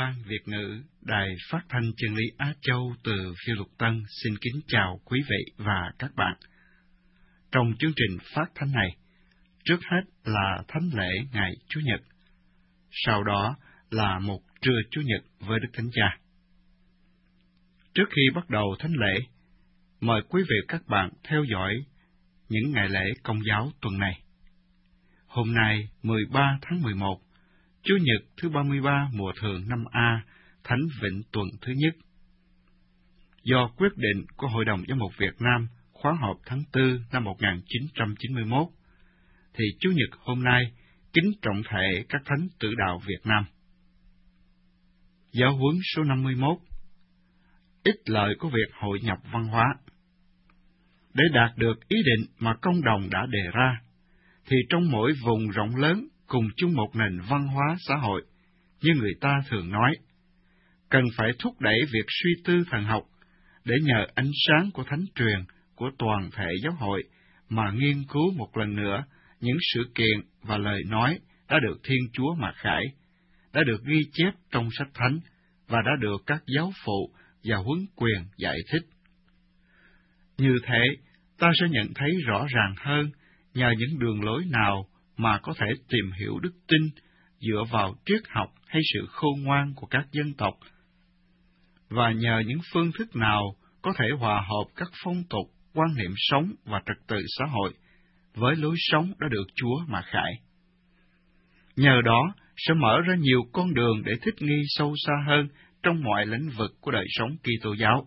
Ban Việt ngữ, Đài Phát thanh Chân lý Á Châu từ Phiêu Lục Tân xin kính chào quý vị và các bạn. Trong chương trình phát thanh này, trước hết là thánh lễ ngày Chủ nhật, sau đó là một trưa Chủ nhật với Đức Thánh Cha. Trước khi bắt đầu thánh lễ, mời quý vị các bạn theo dõi những ngày lễ Công giáo tuần này. Hôm nay, 13 tháng 11, Chủ nhật thứ 33 mùa thường năm A, Thánh Vịnh tuần thứ nhất. Do quyết định của Hội đồng Giám mục Việt Nam khóa họp tháng 4 năm 1991, thì Chủ nhật hôm nay kính trọng thể các thánh tử đạo Việt Nam. Giáo huấn số 51. Ích lợi của việc hội nhập văn hóa. Để đạt được ý định mà công đồng đã đề ra, thì trong mỗi vùng rộng lớn cùng chung một nền văn hóa xã hội, như người ta thường nói, cần phải thúc đẩy việc suy tư thần học để nhờ ánh sáng của thánh truyền của toàn thể giáo hội mà nghiên cứu một lần nữa những sự kiện và lời nói đã được Thiên Chúa mặc khải, đã được ghi chép trong sách thánh và đã được các giáo phụ và huấn quyền giải thích. Như thế, ta sẽ nhận thấy rõ ràng hơn nhờ những đường lối nào mà có thể tìm hiểu đức tin dựa vào triết học hay sự khôn ngoan của các dân tộc, và nhờ những phương thức nào có thể hòa hợp các phong tục, quan niệm sống và trật tự xã hội với lối sống đã được Chúa mặc khải. Nhờ đó sẽ mở ra nhiều con đường để thích nghi sâu xa hơn trong mọi lĩnh vực của đời sống Kitô giáo.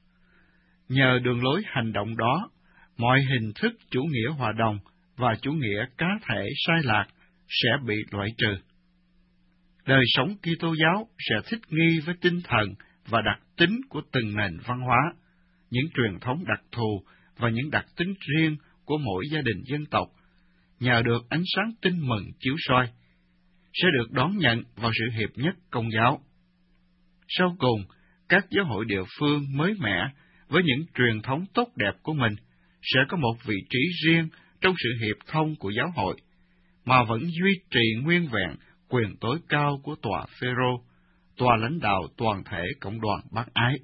Nhờ đường lối hành động đó, mọi hình thức chủ nghĩa hòa đồng và chủ nghĩa cá thể sai lạc sẽ bị loại trừ. Đời sống Kitô giáo sẽ thích nghi với tinh thần và đặc tính của từng nền văn hóa, những truyền thống đặc thù và những đặc tính riêng của mỗi gia đình dân tộc, nhờ được ánh sáng tin mừng chiếu soi, sẽ được đón nhận vào sự hiệp nhất Công giáo. Sau cùng, các giáo hội địa phương mới mẻ với những truyền thống tốt đẹp của mình sẽ có một vị trí riêng trong sự hiệp thông của giáo hội, mà vẫn duy trì nguyên vẹn quyền tối cao của tòa Phêrô, tòa lãnh đạo toàn thể cộng đoàn bác ái.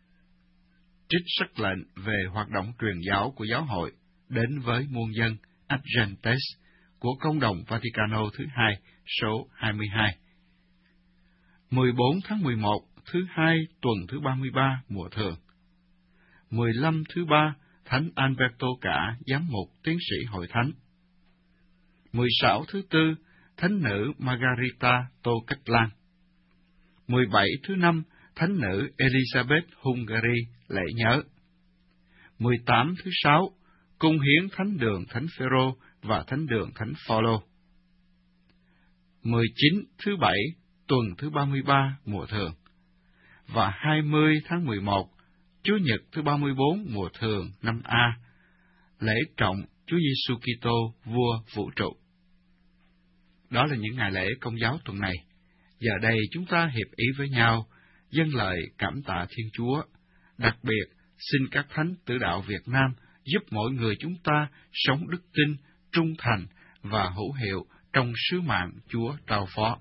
Trích sắc lệnh về hoạt động truyền giáo của giáo hội đến với muôn dân Agentes của Công đồng Vaticano thứ hai, số 22. 14 tháng 11, thứ hai tuần thứ 33 mùa thường. 15 thứ ba, Thánh Alberto Cả, giám mục tiến sĩ hội thánh. 16 thứ tư, Thánh nữ Margarita Tô Cách Lan. 17 thứ năm, Thánh nữ Elizabeth Hungary lễ nhớ. 18 thứ sáu, cung hiến Thánh đường Thánh Phêrô và Thánh đường Thánh Phaolô. 19 thứ bảy, tuần thứ 33 mùa thường. Và 20 tháng 11, Chủ nhật thứ 34 mùa thường năm A, lễ trọng Chúa Giêsu Kitô vua vũ trụ. Đó là những ngày lễ Công giáo tuần này. Giờ đây chúng ta hiệp ý với nhau, dâng lời cảm tạ Thiên Chúa. Đặc biệt, xin các thánh tử đạo Việt Nam giúp mỗi người chúng ta sống đức tin, trung thành và hữu hiệu trong sứ mạng Chúa trao phó.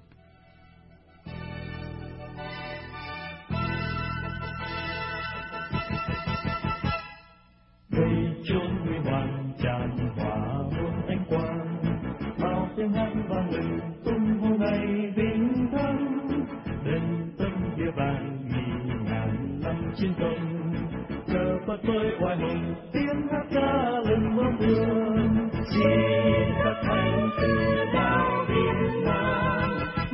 Tiếng hát vang lên tung hô ngày vinh thắng, bên tâm địa vàng nghìn ngàn năm chiến công, cờ phất phới oai hùng tiếng hát ca lên mong ước. Xin các thánh tử đạo Việt Nam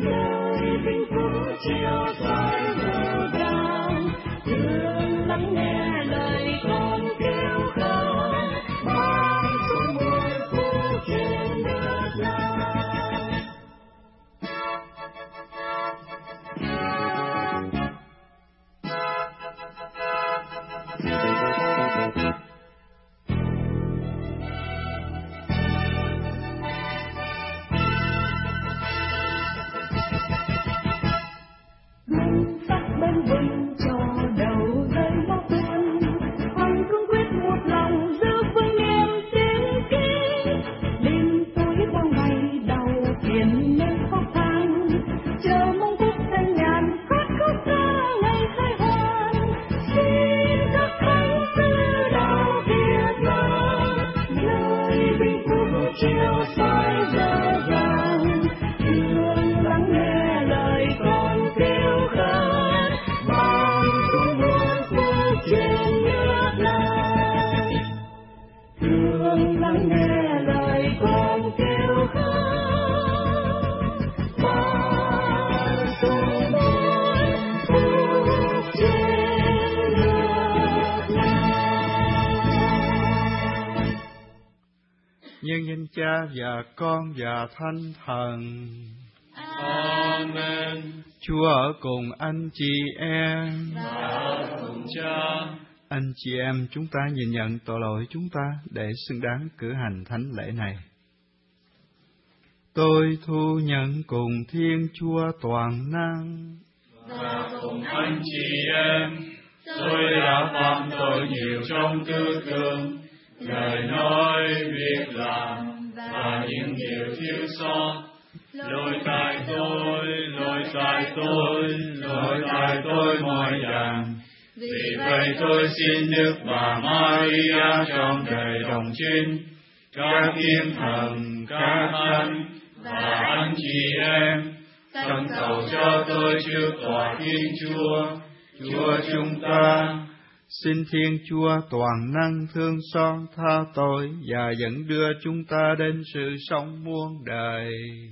chiều soi giờ vàng, thương lắng nghe lời con kêu khát, mang tung muôn phương trên nước này. Thương lắng nghe lời con kêu khát, mang tung muôn phương trên nước này. Nhân danh Cha và Con và Thánh Thần. Amen. Chúa ở cùng anh chị em. Và ở cùng Cha. Anh chị em, chúng ta nhìn nhận tội lỗi chúng ta để xứng đáng cử hành thánh lễ này. Tôi thu nhận cùng Thiên Chúa toàn năng Và cùng anh chị em, tôi đã phạm tội nhiều trong tư tưởng, lời nói, việc làm và những điều thiếu sót. Lỗi tại tôi mọi dạng. Vì vậy tôi xin Đức Bà Maria trong đời đồng trinh, các thiên thần, các thánh và anh chị em, khẩn cầu cho tôi trước tòa Thiên Chúa, Chúa chúng ta. Xin Thiên Chúa toàn năng thương xót tha tội và dẫn đưa chúng ta đến sự sống muôn đời.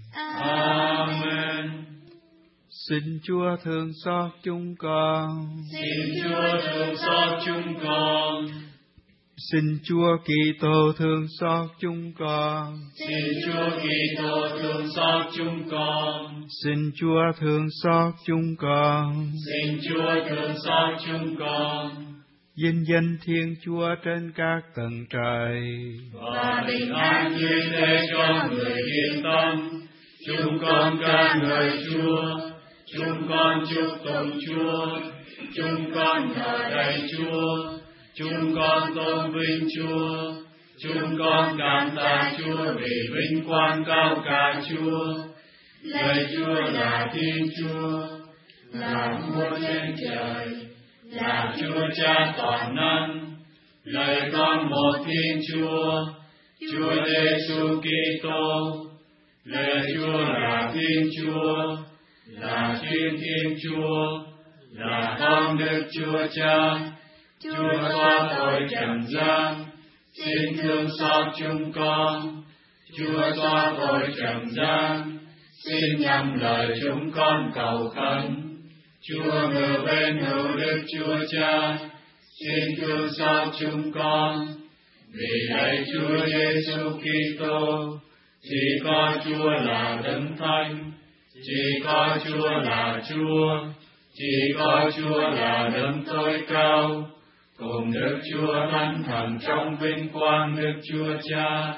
Amen. Xin Chúa thương xót chúng con. Xin Chúa thương xót chúng con. Xin Chúa Kitô thương xót chúng con. Xin Chúa Kitô thương xót chúng con. Xin Chúa thương xót chúng con. Xin Chúa thương xót chúng con. Vinh danh Thiên Chúa trên các tầng trời. Và bình an như thế cho người yên tâm. Chúng con ca ngợi Chúa. Chúng con chúc tụng Chúa. Chúng con thờ lạy Chúa. Chúng con tôn vinh Chúa. Chúng con cảm tạ Chúa vì vinh quang cao cả Chúa. Lạy Chúa là Thiên Chúa, là vua trên trời, là Chúa Cha toàn năng. Lạy con một Thiên Chúa, Chúa Giêsu Kitô. Lạy Chúa là Thiên Chúa, là Thiên Chúa, là con Đức Chúa Cha. Chúa xóa tội trần gian, xin thương xót chúng con. Chúa xóa tội trần gian, xin nhằm lời chúng con cầu khẩn. Chúa ngự bên hữu Đức Chúa Cha, xin thương xót chúng con. Vì lạy Chúa Giêsu Kitô, chỉ có Chúa là Đấng Thánh, chỉ có Chúa là Chúa, chỉ có Chúa là Đấng tối cao, cùng Đức Chúa Thánh Thần trong vinh quang Đức Chúa Cha.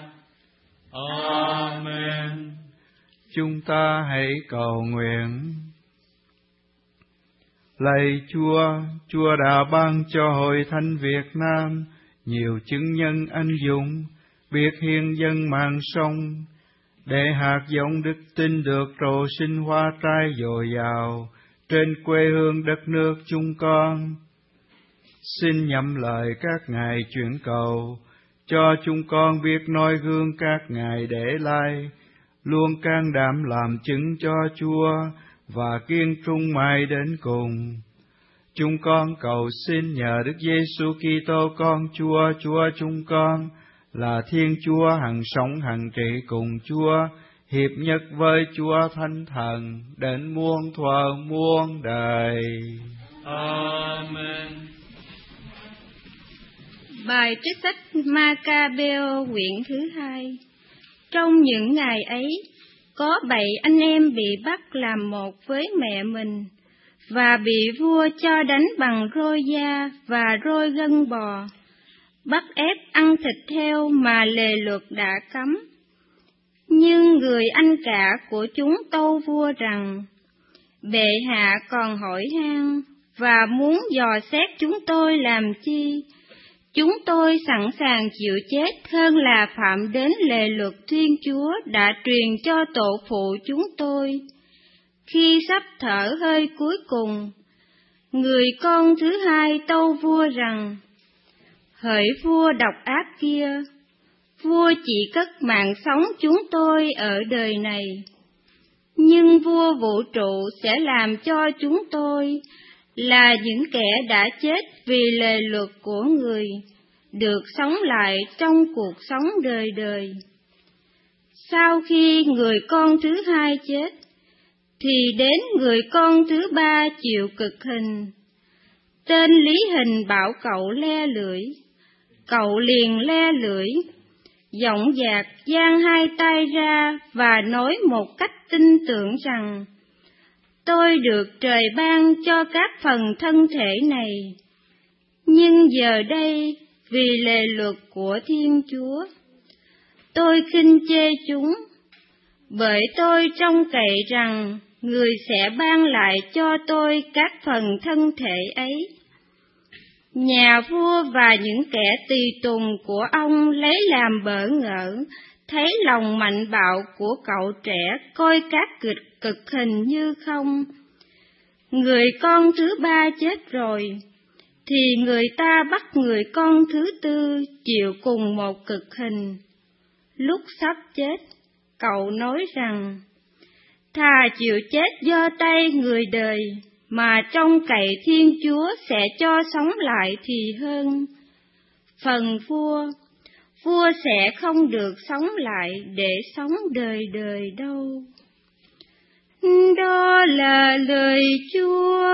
Amen. Chúng ta hãy cầu nguyện. Lạy Chúa, Chúa đã ban cho Hội Thánh Việt Nam nhiều chứng nhân anh dũng, biết hiến dâng mạng sống, để hạt giống đức tin được trổ sinh hoa trái dồi dào trên quê hương đất nước chúng con. Xin nhậm lời các ngài chuyển cầu, cho chúng con biết noi gương các ngài để lai, luôn can đảm làm chứng cho Chúa và kiên trung mãi đến cùng. Chúng con cầu xin nhờ Đức Giêsu Kitô con Chúa, Chúa chúng con, là Thiên Chúa hằng sống hằng trị cùng Chúa, hiệp nhất với Chúa Thánh Thần, đến muôn thuở muôn đời. Amen. Bài trích sách Ma-ca-bê-ô quyển thứ 2. Trong những ngày ấy, có 7 anh em bị bắt làm một với mẹ mình, và bị vua cho đánh bằng roi da và roi gân bò, bắt ép ăn thịt heo mà lề luật đã cấm. Nhưng người anh cả của chúng tâu vua rằng, bệ hạ còn hỏi han và muốn dò xét chúng tôi làm chi? Chúng tôi sẵn sàng chịu chết hơn là phạm đến lề luật Thiên Chúa đã truyền cho tổ phụ chúng tôi. Khi sắp thở hơi cuối cùng, người con thứ hai tâu vua rằng, hỡi vua độc ác kia, vua chỉ cất mạng sống chúng tôi ở đời này, nhưng vua vũ trụ sẽ làm cho chúng tôi là những kẻ đã chết vì lề luật của người, được sống lại trong cuộc sống đời đời. Sau khi người con thứ hai chết, thì đến người con thứ ba chịu cực hình. Tên Lý Hình bảo cậu le lưỡi, cậu liền le lưỡi, dõng dạc giang hai tay ra và nói một cách tin tưởng rằng: tôi được trời ban cho các phần thân thể này, nhưng giờ đây vì lề luật của Thiên Chúa, tôi khinh chê chúng, bởi tôi trông cậy rằng người sẽ ban lại cho tôi các phần thân thể ấy. Nhà vua và những kẻ tùy tùng của ông lấy làm bỡ ngỡ, thấy lòng mạnh bạo của cậu trẻ coi các cực hình như không. Người con thứ ba chết rồi, thì người ta bắt người con thứ tư chịu cùng một cực hình. Lúc sắp chết, cậu nói rằng: thà chịu chết do tay người đời, mà trông cậy Thiên Chúa sẽ cho sống lại thì hơn. Phần vua sẽ không được sống lại để sống đời đời đâu. Đó là lời Chúa.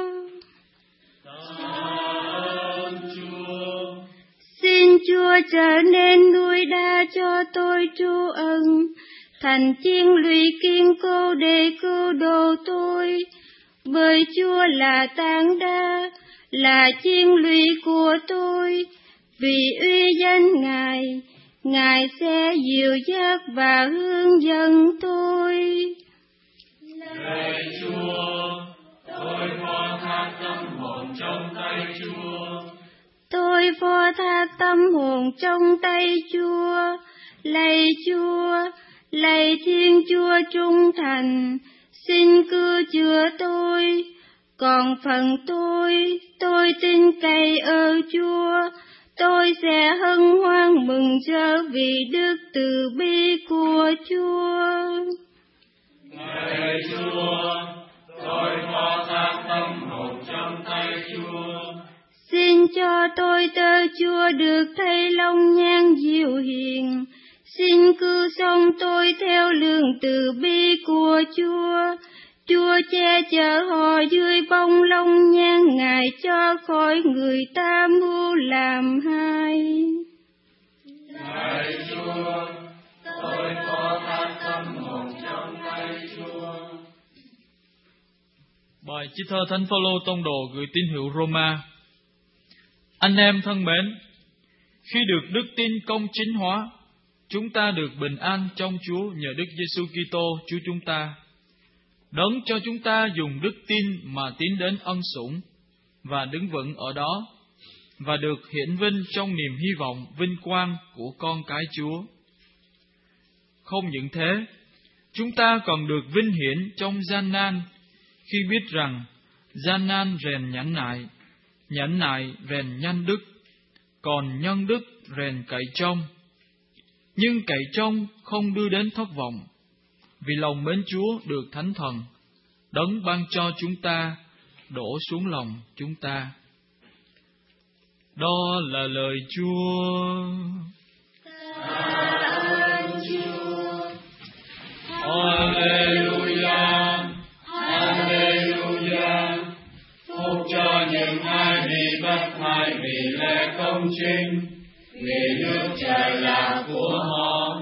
Xin Chúa trở nên nuôi đa cho tôi trú ân, thành chiên lụy kiên cố để cứu độ tôi, bởi Chúa là tảng đá, là chiên lụy của tôi. Vì uy danh Ngài sẽ dìu dắt và hướng dẫn tôi. Lạy Chúa, tôi phó thác tâm hồn trong tay Chúa. Tôi phó thác tâm hồn trong tay Chúa. Lạy Chúa, lạy Thiên Chúa trung thành, xin cứu chữa tôi. Còn phần tôi tin cậy ở Chúa. Tôi sẽ hân hoan mừng rỡ vì đức từ bi của Chúa. Lạy Chúa, tôi phó thác tâm hồn trong tay Chúa. Xin cho tôi tớ Chúa được thấy long nhan dịu hiền. Xin cứu sống tôi theo lương từ bi của Chúa. Chúa che chở họ dưới bông lông nhan Ngài, cho khỏi người ta mưu làm hai. Lạy Chúa, tôi phó thác tâm hồn trong tay Chúa. Bài trích thơ Thánh Phaolô tông đồ gửi tín hữu Roma. Anh em thân mến, khi được đức tin công chính hóa, chúng ta được bình an trong Chúa nhờ Đức Giêsu Kitô Chúa chúng ta. Đấng cho chúng ta dùng đức tin mà tiến đến ân sủng và đứng vững ở đó, và được hiển vinh trong niềm hy vọng vinh quang của con cái Chúa. Không những thế, chúng ta còn được vinh hiển trong gian nan, khi biết rằng gian nan rèn nhẫn nại rèn nhân đức, còn nhân đức rèn cậy trông. Nhưng cậy trông không đưa đến thất vọng, vì lòng mến Chúa được Thánh Thần Đấng ban cho chúng ta đổ xuống lòng chúng ta. Đó là lời Chúa. Alleluia, Alleluia. Phúc cho những ai bị bất hại vì lẽ công chính, vì nước trời là của họ.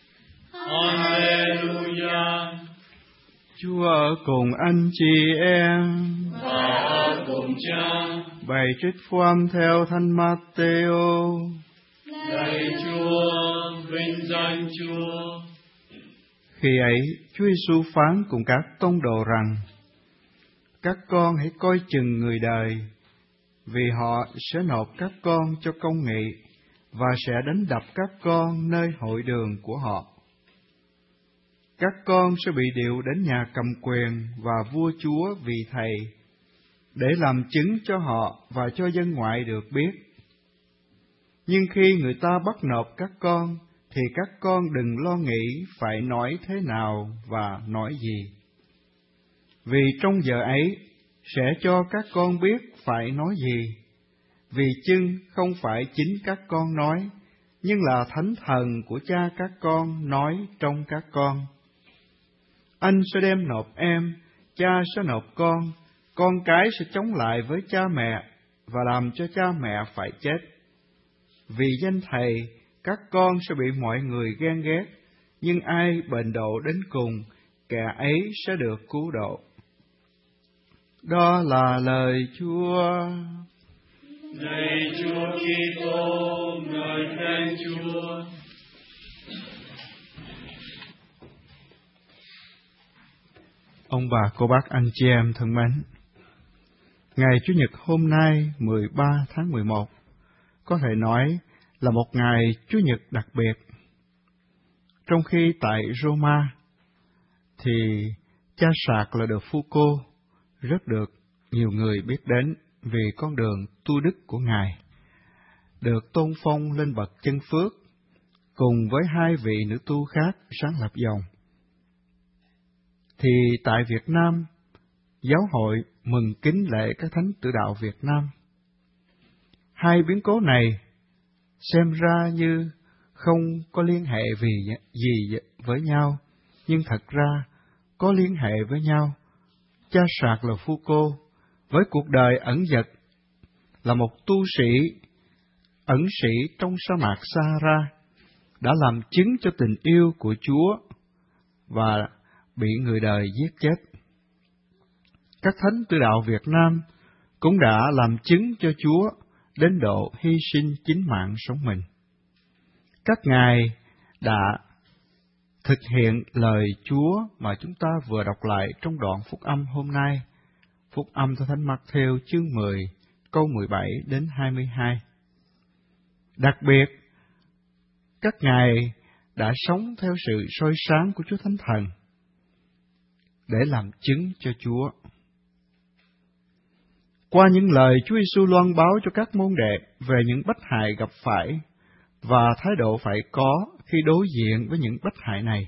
Alleluia. Chúa ở cùng anh chị em và ở cùng Cha. Bài trích phúc âm theo Thánh Matthew. Lạy Chúa, vinh danh Chúa. Khi ấy, Chúa Giêsu phán cùng các tông đồ rằng: các con hãy coi chừng người đời, vì họ sẽ nộp các con cho công nghị và sẽ đánh đập các con nơi hội đường của họ. Các con sẽ bị điệu đến nhà cầm quyền và vua chúa vì thầy, để làm chứng cho họ và cho dân ngoại được biết. Nhưng khi người ta bắt nộp các con, thì các con đừng lo nghĩ phải nói thế nào và nói gì. Vì trong giờ ấy sẽ cho các con biết phải nói gì, vì chưng không phải chính các con nói, nhưng là Thánh Thần của Cha các con nói trong các con. Anh sẽ đem nộp em, cha sẽ nộp con cái sẽ chống lại với cha mẹ và làm cho cha mẹ phải chết. Vì danh Thầy, các con sẽ bị mọi người ghen ghét, nhưng ai bền độ đến cùng, kẻ ấy sẽ được cứu độ. Đó là lời Chúa. Này Chúa Kitô, ngợi khen Chúa. Ông bà, cô bác, anh chị em thân mến, ngày Chủ nhật hôm nay 13 tháng 11 có thể nói là một ngày Chủ nhật đặc biệt. Trong khi tại Roma thì cha Sạc là được Foucault rất được nhiều người biết đến vì con đường tu đức của Ngài, được tôn phong lên bậc chân phước, cùng với hai vị nữ tu khác sáng lập dòng. Thì tại Việt Nam, Giáo hội mừng kính lễ các thánh tử đạo Việt Nam. Hai biến cố này xem ra như không có liên hệ gì với nhau, nhưng thật ra có liên hệ với nhau. Cha Sạc là Foucault, với cuộc đời ẩn dật, là một tu sĩ, ẩn sĩ trong sa mạc Sahara, đã làm chứng cho tình yêu của Chúa và bị người đời giết chết. Các thánh tử đạo Việt Nam cũng đã làm chứng cho Chúa đến độ hy sinh chính mạng sống mình. Các ngài đã thực hiện lời Chúa mà chúng ta vừa đọc lại trong đoạn phúc âm hôm nay, phúc âm theo Thánh Mác-thêu chương 10, câu 17 đến 22. Đặc biệt, các ngài đã sống theo sự soi sáng của Chúa Thánh Thần để làm chứng cho Chúa. Qua những lời Chúa Giêsu loan báo cho các môn đệ về những bất hại gặp phải và thái độ phải có khi đối diện với những bất hại này.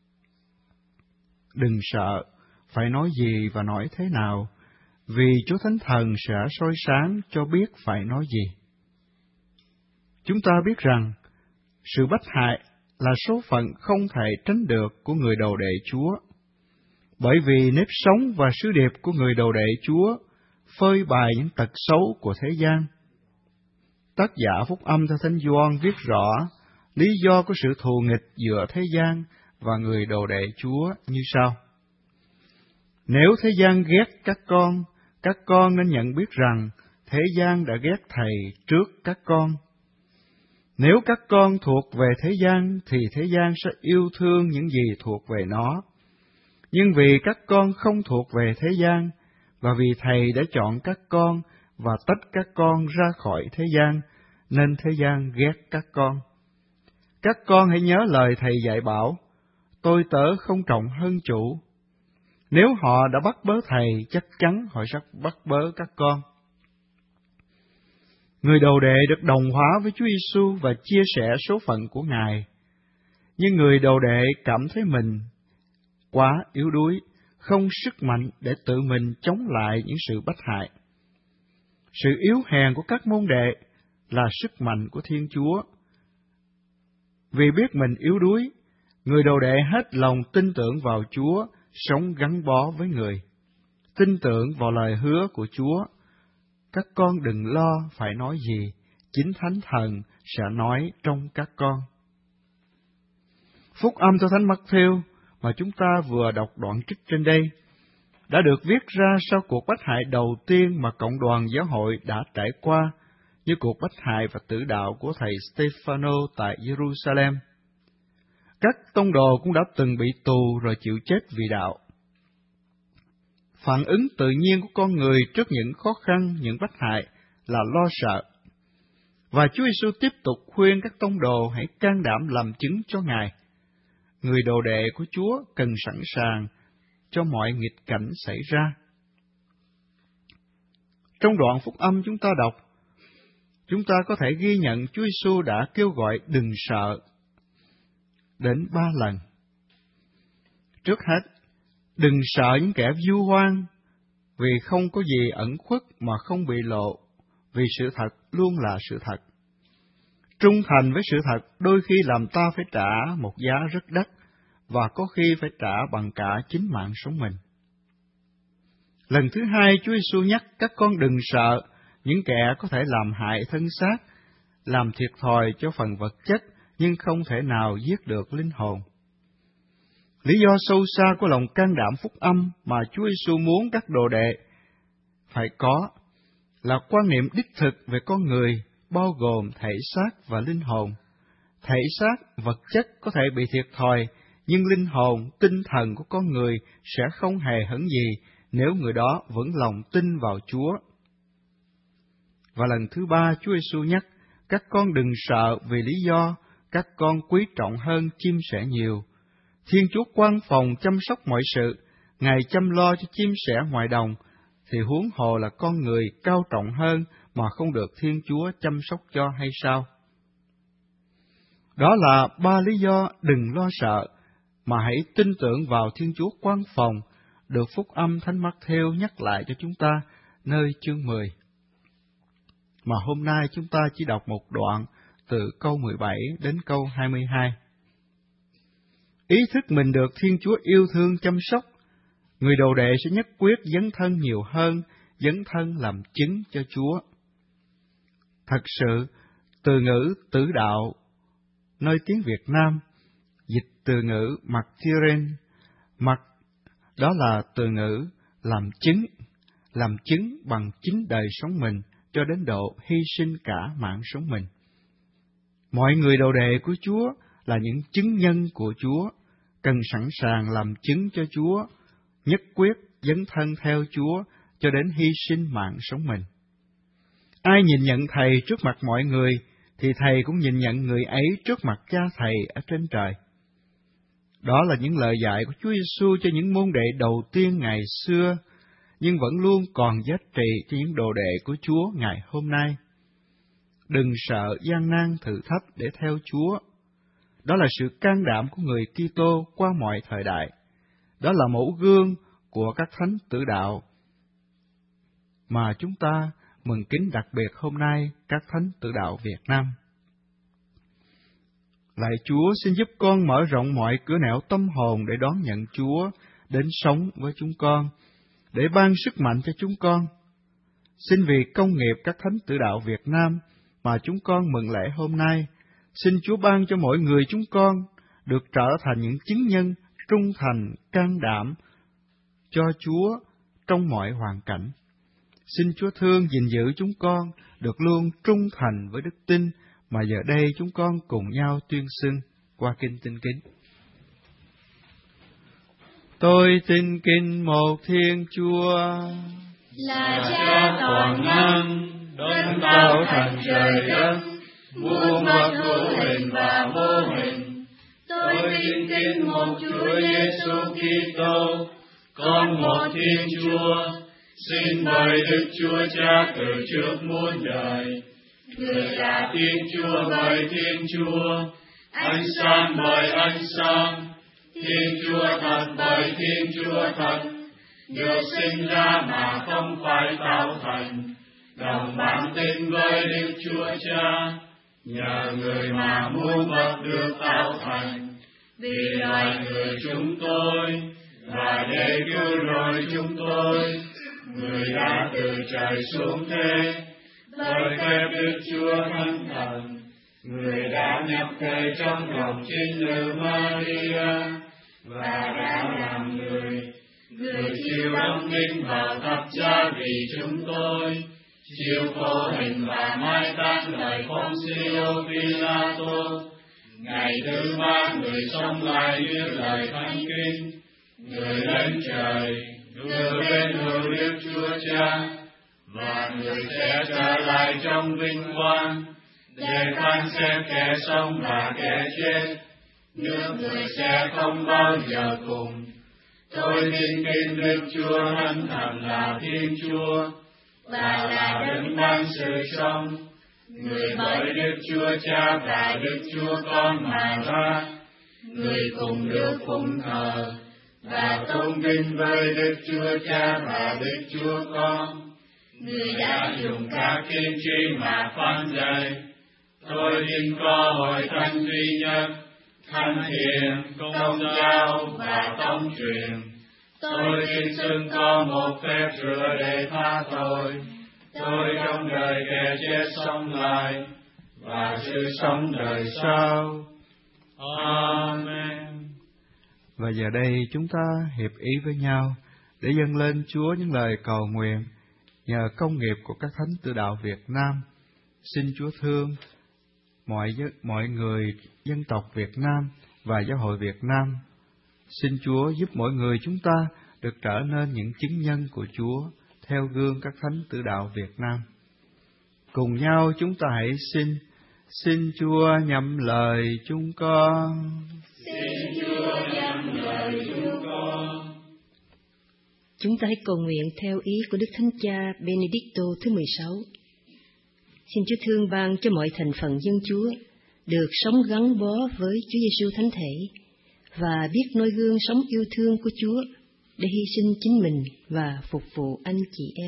Đừng sợ phải nói gì và nói thế nào, vì Chúa Thánh Thần sẽ soi sáng cho biết phải nói gì. Chúng ta biết rằng sự bất hại là số phận không thể tránh được của người đầu đệ Chúa, bởi vì nếp sống và sứ điệp của người đầu đệ Chúa phơi bày những tật xấu của thế gian. Tác giả phúc âm theo Thánh Gioan viết rõ lý do của sự thù nghịch giữa thế gian và người đầu đệ Chúa như sau: Nếu thế gian ghét các con nên nhận biết rằng thế gian đã ghét Thầy trước các con. Nếu các con thuộc về thế gian, thì thế gian sẽ yêu thương những gì thuộc về nó. Nhưng vì các con không thuộc về thế gian, và vì Thầy đã chọn các con và tách các con ra khỏi thế gian, nên thế gian ghét các con. Các con hãy nhớ lời Thầy dạy bảo, tôi tớ không trọng hơn chủ. Nếu họ đã bắt bớ Thầy, chắc chắn họ sẽ bắt bớ các con. Người đầu đệ được đồng hóa với Chúa Giêsu và chia sẻ số phận của Ngài. Nhưng người đầu đệ cảm thấy mình quá yếu đuối, không sức mạnh để tự mình chống lại những sự bất hại. Sự yếu hèn của các môn đệ là sức mạnh của Thiên Chúa. Vì biết mình yếu đuối, người đầu đệ hết lòng tin tưởng vào Chúa, sống gắn bó với người. Tin tưởng vào lời hứa của Chúa. Các con đừng lo phải nói gì, chính Thánh Thần sẽ nói trong các con. Phúc âm theo Thánh Mác-thêu mà chúng ta vừa đọc đoạn trích trên đây đã được viết ra sau cuộc bất hại đầu tiên mà cộng đoàn giáo hội đã trải qua, như cuộc bất hại và tử đạo của thầy Stefano tại Jerusalem. Các tông đồ cũng đã từng bị tù rồi chịu chết vì đạo. Phản ứng tự nhiên của con người trước những khó khăn, những bất hại là lo sợ. Và Chúa Giêsu tiếp tục khuyên các tông đồ hãy can đảm làm chứng cho Ngài. Người đồ đệ của Chúa cần sẵn sàng cho mọi nghịch cảnh xảy ra. Trong đoạn phúc âm chúng ta đọc, chúng ta có thể ghi nhận Chúa Giêsu đã kêu gọi đừng sợ. đến 3 lần. Trước hết, đừng sợ những kẻ vu oan, vì không có gì ẩn khuất mà không bị lộ, vì sự thật luôn là sự thật. Trung thành với sự thật đôi khi làm ta phải trả một giá rất đắt, và có khi phải trả bằng cả chính mạng sống mình. Lần thứ hai, Chúa Giêsu nhắc các con đừng sợ những kẻ có thể làm hại thân xác, làm thiệt thòi cho phần vật chất, nhưng không thể nào giết được linh hồn. Lý do sâu xa của lòng can đảm phúc âm mà Chúa Giêsu muốn các đồ đệ phải có là quan niệm đích thực về con người, bao gồm thể xác và linh hồn. Thể xác, vật chất có thể bị thiệt thòi, nhưng linh hồn, tinh thần của con người sẽ không hề hấn gì nếu người đó vững lòng tin vào Chúa. Và lần thứ ba, Chúa Giêsu nhắc các con đừng sợ vì lý do các con quý trọng hơn chim sẻ nhiều. Thiên Chúa quan phòng chăm sóc mọi sự, Ngài chăm lo cho chim sẻ ngoài đồng, thì huống hồ là con người cao trọng hơn mà không được Thiên Chúa chăm sóc cho hay sao? Đó là 3 lý do đừng lo sợ, mà hãy tin tưởng vào Thiên Chúa quan phòng, được phúc âm Thánh Mác-thêu nhắc lại cho chúng ta nơi chương 10. Mà hôm nay chúng ta chỉ đọc một đoạn từ câu 17 đến câu 22. Ý thức mình được Thiên Chúa yêu thương chăm sóc, người đồ đệ sẽ nhất quyết dấn thân nhiều hơn, dấn thân làm chứng cho Chúa. Thật sự, từ ngữ tử đạo nơi tiếng Việt Nam dịch từ ngữ martyren, đó là từ ngữ làm chứng bằng chính đời sống mình cho đến độ hy sinh cả mạng sống mình. Mọi người đồ đệ của Chúa là những chứng nhân của Chúa, cần sẵn sàng làm chứng cho Chúa, nhất quyết dấn thân theo Chúa cho đến hy sinh mạng sống mình. Ai nhìn nhận Thầy trước mặt mọi người, thì Thầy cũng nhìn nhận người ấy trước mặt Cha Thầy ở trên trời. Đó là những lời dạy của Chúa Giêsu cho những môn đệ đầu tiên ngày xưa, nhưng vẫn luôn còn giá trị cho những đồ đệ của Chúa ngày hôm nay. Đừng sợ gian nan thử thách để theo Chúa. Đó là sự can đảm của người Kitô qua mọi thời đại. Đó là mẫu gương của các thánh tử đạo mà chúng ta mừng kính đặc biệt hôm nay, các thánh tử đạo Việt Nam. Lạy Chúa, xin giúp con mở rộng mọi cửa nẻo tâm hồn để đón nhận Chúa đến sống với chúng con, để ban sức mạnh cho chúng con. Xin vì công nghiệp các thánh tử đạo Việt Nam mà chúng con mừng lễ hôm nay, xin Chúa ban cho mỗi người chúng con được trở thành những chứng nhân trung thành, can đảm cho Chúa trong mọi hoàn cảnh. Xin Chúa thương gìn giữ chúng con được luôn trung thành với đức tin mà giờ đây chúng con cùng nhau tuyên xưng qua kinh tin kính. Tôi tin kính một Thiên Chúa, là Cha toàn năng, đấng tạo thành trời đất, muôn vật hữu hình và vô hình. Tôi tin kính một Chúa Giêsu Kitô, con một Thiên Chúa, sinh bởi Đức Chúa Cha từ trước muôn đời. Người là Thiên Chúa bởi Thiên Chúa, ánh sáng bởi ánh sáng, Thiên Chúa thật bởi Thiên Chúa thật, được sinh ra mà không phải tạo thành, đồng bản tính với Đức Chúa Cha, nhờ người mà muôn vật được tạo thành, vì loài người chúng tôi, và để cứu rỗi chúng tôi, người đã từ trời xuống thế, với phép Đức Chúa Thánh Thần, người đã nhập thể trong lòng trinh nữ Maria, và đã làm người chịu đóng đinh vào thập giá vì chúng tôi, chịu khổ hình và mai táng lời Poncio Pilato. Ngày thứ ba người sống lại như lời Thánh Kinh, người lên trời, đưa bên hữu Đức Chúa Cha, và người sẽ trở lại trong vinh quang, để phán xét kẻ sống và kẻ chết, nước người sẽ không bao giờ cùng. Tôi tin kính Đức Chúa Thánh Thần là Thiên Chúa, và là đấng ban sự sống, người bởi Đức Chúa Cha và Đức Chúa Con mà ra, Người cùng được phụng thờ và tôn vinh với Đức Chúa Cha và Đức Chúa Con. Người đã dùng các tiên tri mà phán dạy. Tôi tin có hội thánh duy nhất, thánh hiền, công giáo và tông truyền. Tôi tin xưng có một phép rửa để tha tội. Tôi trong đời kẻ chết sống lại và sự sống đời sau. Amen. Và giờ đây chúng ta hiệp ý với nhau để dâng lên Chúa những lời cầu nguyện nhờ công nghiệp của các thánh tử đạo Việt Nam. Xin Chúa thương mọi người dân tộc Việt Nam và giáo hội Việt Nam. Xin Chúa giúp mỗi người chúng ta được trở nên những chứng nhân của Chúa theo gương các thánh tử đạo Việt Nam. Cùng nhau chúng ta hãy xin Chúa nhậm lời chúng con. Xin Chúa nhậm lời chúng con. Chúng ta hãy cầu nguyện theo ý của Đức Thánh Cha Benedicto thứ 16. Xin Chúa thương ban cho mọi thành phần dân Chúa được sống gắn bó với Chúa Giêsu Thánh Thể và biết noi gương sống yêu thương của Chúa để hy sinh chính mình và phục vụ anh chị em.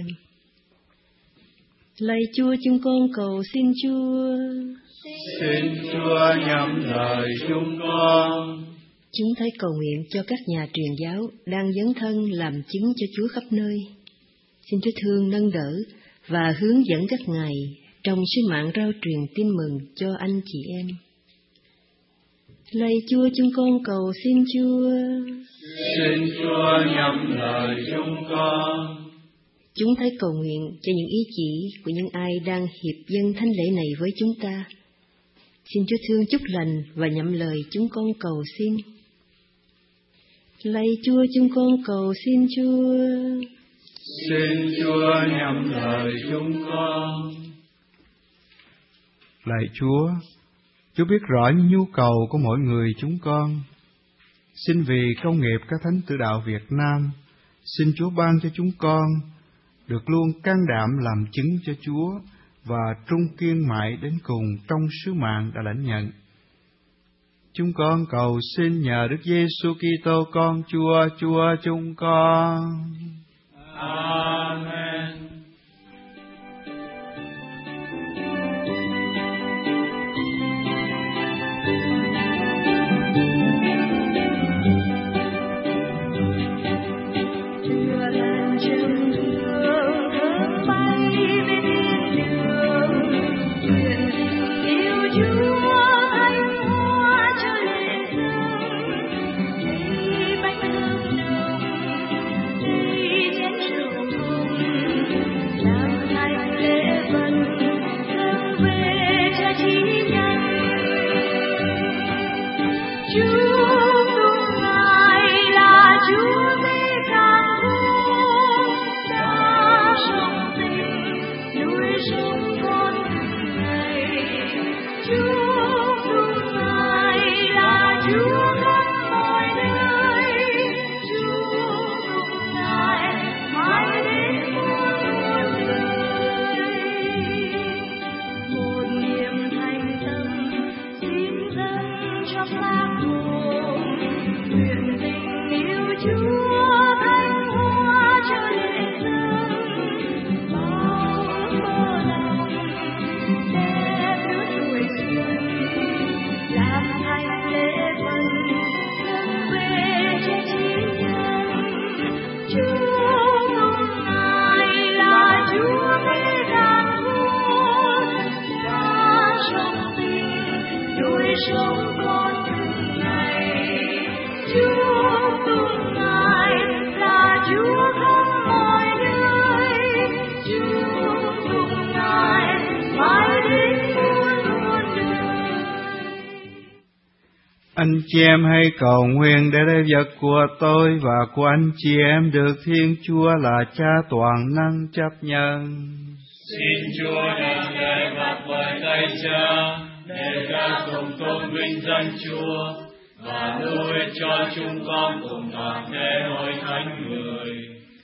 Lạy Chúa, chúng con cầu xin Chúa. Xin Chúa nhậm lời chúng con. Chúng ta cầu nguyện cho các nhà truyền giáo đang dấn thân làm chứng cho Chúa khắp nơi. Xin Chúa thương nâng đỡ và hướng dẫn các ngài trong sứ mạng rao truyền tin mừng cho anh chị em. Lạy Chúa, chúng con cầu xin Chúa. Xin Chúa nhậm lời chúng con. Chúng ta cầu nguyện cho những ý chỉ của những ai đang hiệp dâng thánh lễ này với chúng ta. Xin Chúa thương chúc lành và nhậm lời chúng con cầu xin. Lạy Chúa, chúng con cầu xin Chúa. Xin Chúa nhậm lời chúng con. Lạy Chúa, Chúa biết rõ những nhu cầu của mỗi người chúng con. Xin vì công nghiệp các thánh tử đạo Việt Nam, xin Chúa ban cho chúng con được luôn can đảm làm chứng cho Chúa và trung kiên mãi đến cùng trong sứ mạng đã lãnh nhận. Chúng con cầu xin nhờ Đức Giêsu Kitô con Chúa chúng con. Amen. Anh chị em hãy cầu nguyện để lễ vật của tôi và của anh chị em được Thiên Chúa là Cha toàn năng chấp nhận. Xin Chúa nhận lễ vật bởi tay Cha để ca cùng tôn vinh danh Chúa và lưu huyết cho chúng con cùng toàn thể hội thánh người.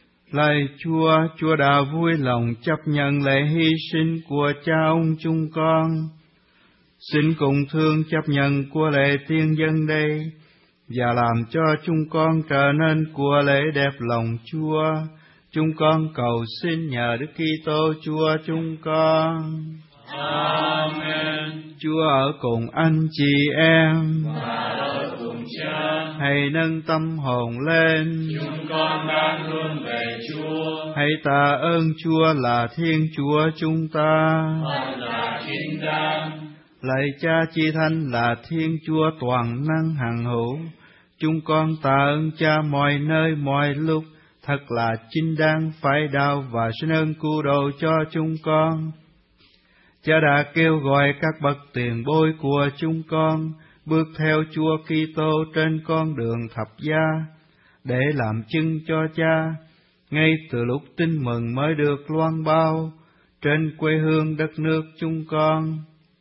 Lạy Chúa, Chúa đã vui lòng chấp nhận lễ hy sinh của Cha ông chúng con. Xin cùng thương chấp nhận của lễ tiên dân đây và làm cho chúng con trở nên của lễ đẹp lòng Chúa. Chúng con cầu xin nhờ Đức Kitô Chúa chúng con. Amen. Chúa ở cùng anh chị em, Và ở cùng Cha. hãy nâng tâm hồn lên. Chúng con đang hướng về Chúa. Hãy tạ ơn Chúa là Thiên Chúa chúng ta. Thật là chính đáng. Lạy Cha Chi Thánh là Thiên Chúa toàn năng hằng hữu. Chúng con tạ ơn Cha mọi nơi mọi lúc, thật là chính đáng phải đau và xin ơn cứu độ cho chúng con. Cha đã kêu gọi các bậc tiền bối của chúng con bước theo Chúa Kitô trên con đường thập giá để làm chứng cho Cha, ngay từ lúc tin mừng mới được loan báo trên quê hương đất nước chúng con.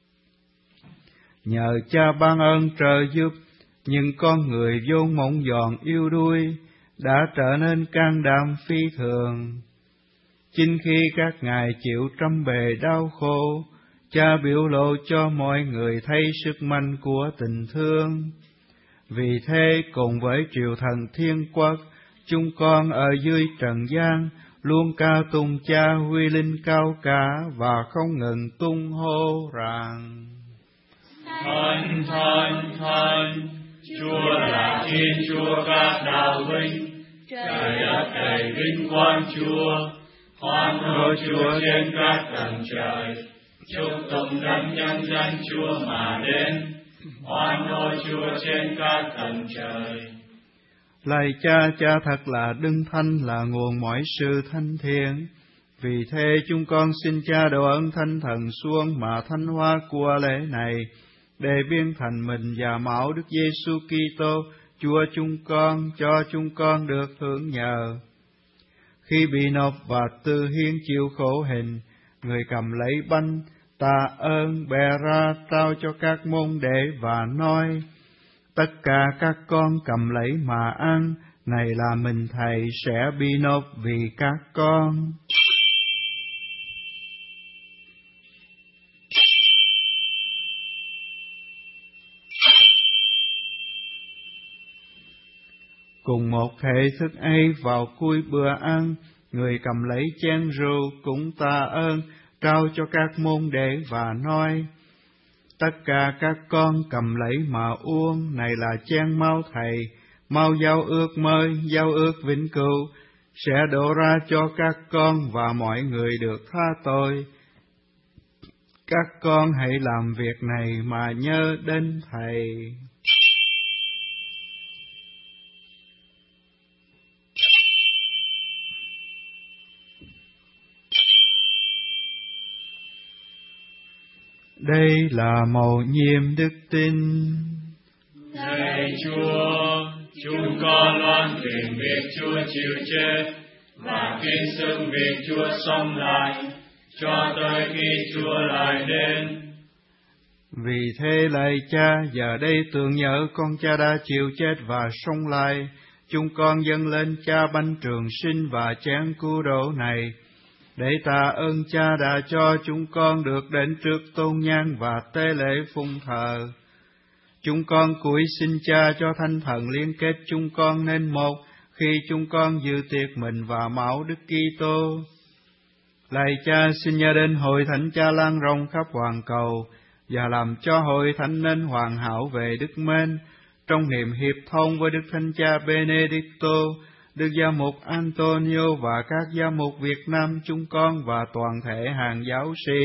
Nhờ Cha ban ơn trợ giúp, những con người vô mộng giòn yêu đuối đã trở nên can đảm phi thường. Chính khi các ngài chịu trăm bề đau khổ, Cha biểu lộ cho mọi người thấy sức mạnh của tình thương. Vì thế, cùng với triều thần thiên quốc, chúng con ở dưới trần gian luôn ca tụng Cha huy linh cao cả và không ngừng tung hô rằng: Thánh, thánh, thánh, Chúa là Thiên Chúa các đạo vinh, trời đất đầy vinh quang Chúa. Hoan hô Chúa trên các tầng trời, chúc tụng đấng nhân danh Chúa mà đến. Hoan hô Chúa trên các tầng trời. Lạy Cha, Cha thật là Đấng Thánh, là nguồn mọi sự thanh thiện. Vì thế chúng con xin Cha độ ơn Thánh Thần xuống mà thánh hóa của lễ này, để biến thành mình và máu Đức Giêsu Kitô, Chúa chúng con, cho chúng con được hưởng nhờ. Khi bị nộp và tự hiến chịu khổ hình, người cầm lấy bánh, tạ ơn bè ra trao cho các môn đệ và nói: tất cả các con cầm lấy mà ăn, này là mình Thầy sẽ bị nộp vì các con. Cùng một thể thức ấy vào cuối bữa ăn, người cầm lấy chén rượu cũng tạ ơn, trao cho các môn đệ và nói: tất cả các con cầm lấy mà uống, này là chén máu Thầy, máu giao ước mới, giao ước vĩnh cửu, sẽ đổ ra cho các con và mọi người được tha tội. Các con hãy làm việc này mà nhớ đến Thầy. Đây là mầu nhiệm đức tin. Lạy Chúa, chúng con loan truyền việc Chúa chịu chết và kính xưng việc Chúa sống lại, cho tới khi Chúa lại đến. Vì thế lạy Cha, giờ đây tưởng nhớ con Cha đã chịu chết và sống lại, chúng con dâng lên Cha bánh trường sinh và chén cứu độ này, để tạ ơn Cha đã cho chúng con được đến trước tôn nhang và tế lễ phụng thờ. Chúng con cúi xin Cha cho Thánh Thần liên kết chúng con nên một khi chúng con dự tiệc mình và máu Đức Kitô. Lạy Cha, xin nhớ đến hội thánh Cha lan rộng khắp hoàn cầu và làm cho hội thánh nên hoàn hảo về đức mến, trong niềm hiệp thông với Đức Thánh Cha Benedicto, Đức Giám mục Antonio và các giám mục Việt Nam chúng con và toàn thể hàng giáo sĩ.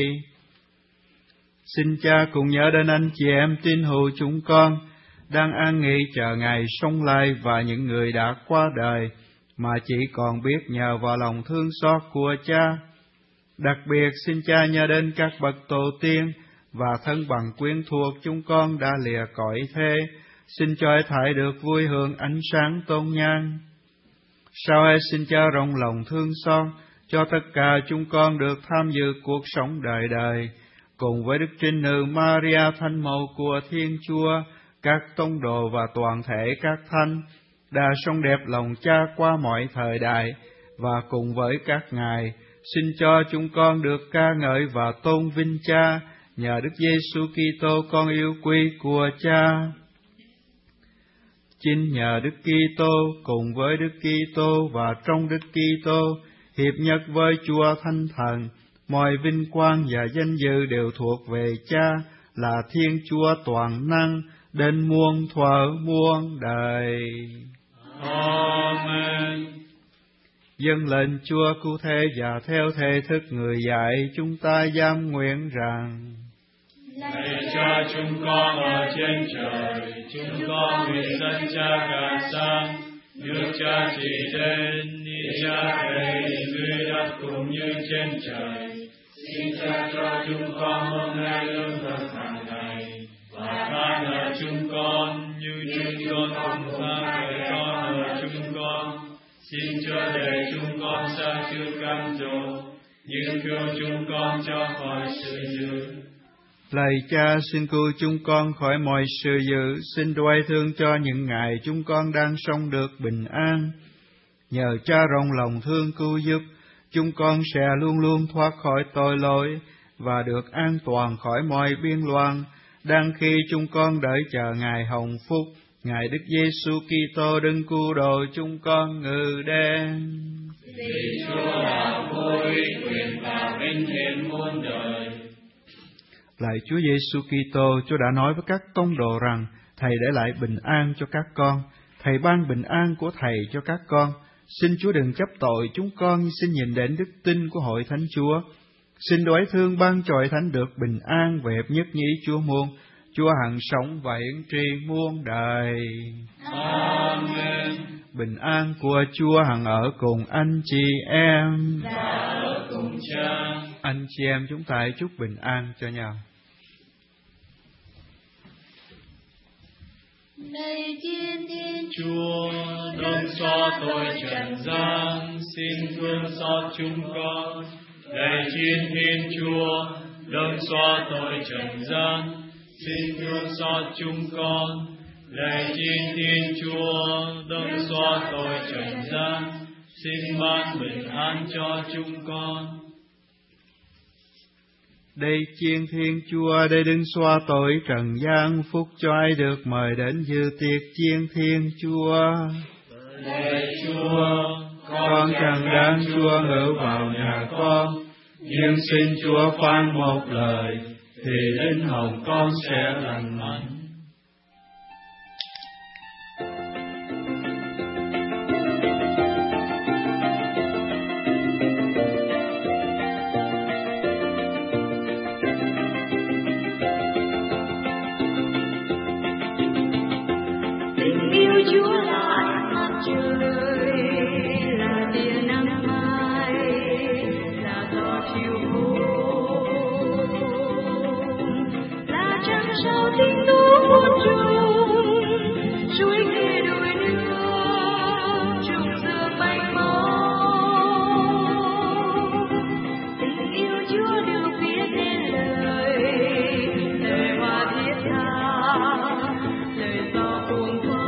Xin Cha cùng nhớ đến anh chị em tín hữu chúng con đang an nghỉ chờ ngày sống lại và những người đã qua đời mà chỉ còn biết nhờ vào lòng thương xót của Cha. Đặc biệt xin Cha nhớ đến các bậc tổ tiên và thân bằng quyến thuộc chúng con đã lìa cõi thế, xin cho hết thảy được vui hưởng ánh sáng tôn nhang. Sau ấy xin Cha rộng lòng thương xót cho tất cả chúng con được tham dự cuộc sống đời đời, cùng với Đức Trinh Nữ Maria Thánh Mẫu của Thiên Chúa, các tông đồ và toàn thể các thánh đã sống đẹp lòng Cha qua mọi thời đại, và cùng với các ngài xin cho chúng con được ca ngợi và tôn vinh Cha nhờ Đức Giêsu Kitô con yêu quý của Cha. Chính nhờ Đức Kitô cùng với Đức Kitô và trong Đức Kitô hiệp nhất với Chúa Thánh Thần, mọi vinh quang và danh dự đều thuộc về Cha là Thiên Chúa toàn năng đến muôn thuở muôn đời. Amen. Dâng lên Chúa cứu thế và theo thể thức người dạy, chúng ta giám nguyện rằng: Lạy Cha chúng con ở trên trời, chúng con nguyện dân Cha cả sáng, nước Cha chỉ đến, ý Cha về dưới đất cũng như trên trời. Xin Cha cho chúng con hôm nay lương thực hàng ngày, và tha nợ chúng con như chúng con cũng tha nợ con nợ chúng con. Xin chớ để chúng con sa chư cám dỗ, nhưng cứu chúng con cho khỏi sự dữ. Lạy Cha, xin cứu chúng con khỏi mọi sự dữ, xin đoái thương cho những ngày chúng con đang sống được bình an. Nhờ Cha rộng lòng thương cứu giúp, chúng con sẽ luôn luôn thoát khỏi tội lỗi và được an toàn khỏi mọi biên loạn, đang khi chúng con đợi chờ ngày hồng phúc, Ngài Đức Giêsu Kitô đấng cứu độ chúng con ngự đến. Vì Chúa là vui, quyền và vinh hiển muôn đời. Lạy Chúa Giêsu Kitô, Chúa đã nói với các tông đồ rằng Thầy để lại bình an cho các con. Thầy ban bình an của Thầy cho các con. Xin Chúa đừng chấp tội chúng con, nhưng xin nhìn đến đức tin của hội thánh Chúa. Xin đoái thương ban cho hội thánh được bình an và hiệp nhất như ý Chúa muốn. Chúa hằng sống và hiển tri muôn đời. Amen. Bình an của Chúa hằng ở cùng anh chị em. Và ở cùng Cha. Anh chị em chúng ta hãy chúc bình an cho nhau. Lạy Thiên Chúa đấng xóa tội trần gian, xin thương xót chúng con. Lạy Thiên Chúa đấng xóa tội trần gian, xin thương xót chúng con. Lạy Thiên Chúa đấng xóa tội trần gian, xin ban bình an cho chúng con. Đây chiên Thiên Chúa, đây đừng xóa tội trần gian, phúc cho ai được mời đến dự tiệc chiên Thiên Chúa. Lạy Chúa, Con chẳng đáng Chúa ngự vào nhà con, nhưng xin Chúa phán một lời, thì linh hồn con sẽ lành mạnh. Chúa là ánh mặt trời, là tia nắng mai, là gió chiều hôm, là trăng sao tinh tú muôn trùng, suối kề đôi nước, trùng dương mênh mông. Tình yêu Chúa được viết nên lời, lời hoa thiết tha, lời gió cuồng phong.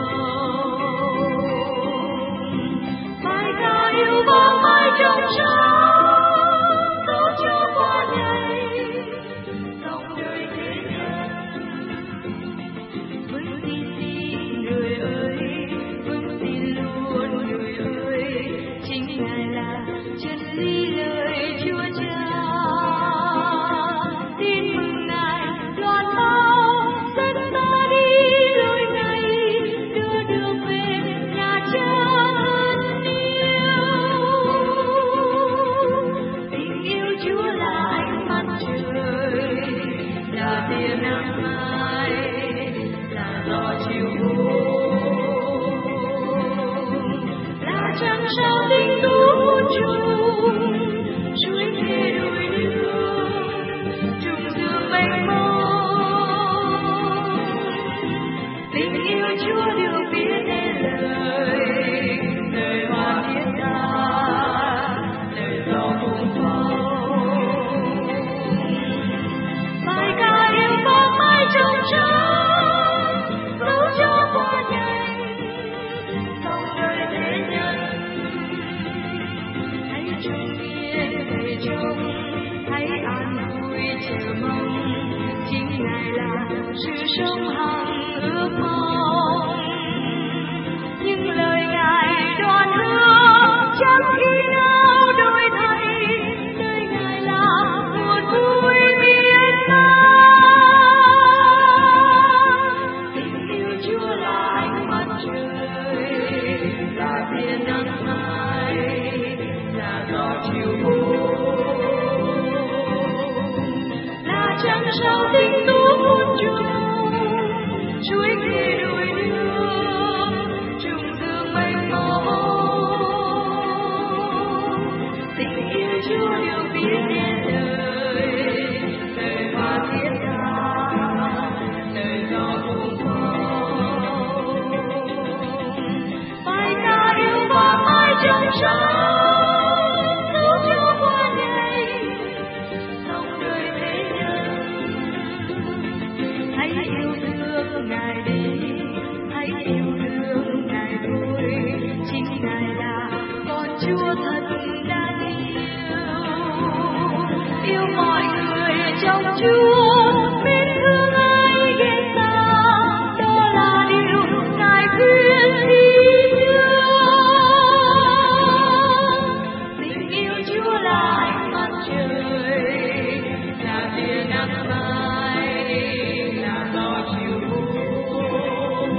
Vang mãi trong sáng, dẫu cho qua ngày, dòng đời thế nhân. Vững tin xin người ơi, vững tin luôn người ơi, chính Ngài là chân lý lời Chúa Cha. Tin mừng Ngài loan bao, dẫn ta đi lối này, đưa được về nhà Cha. Sao tinh tú trùng, suối kề đôi nước, trùng dương mênh mông. Tình yêu Chúa được viết nên lời, lời hoa thiết tha, lời gió cuồng phong. Bài ca yêu vang mãi trong sáng, dẫu cho qua ngày, dòng đời thế nhân. Hãy an vui chờ mong, chính Ngài là sự sống hằng ước mong. tia nắng mai, là gió chiều buồn, là trăng sao tinh tú hôn chung, chuối kề đôi đưa, trùng dương mênh mông, tình yêu Chúa điều biết nên lời, lời hoa thiết tha, lời gió buông khôn, bài ca yêu và mãi trong sáng. Trong Chúa biết thương ai ghét ta, đó là điều Ngài khuyên thi thương. Tình yêu Chúa là ánh mặt trời, là tia nắng mai, là gió chiều buồn,